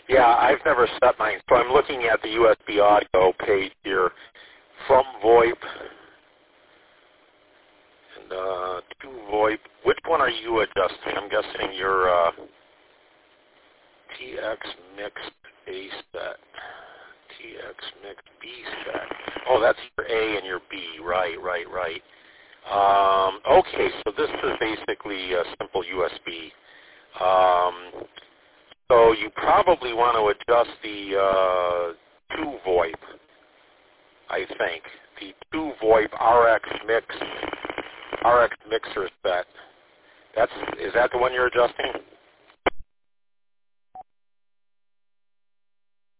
Yeah, I've never set mine. So I'm looking at the USB audio page here from VoIP and to VoIP. Which one are you adjusting? I'm guessing your TX mixed A set. TX mixed B set. Oh, that's your A and your B. Right. Okay, so this is basically a simple USB. So you probably want to adjust the 2 VoIP, I think. The 2 VoIP RX mixer set. Is that the one you're adjusting?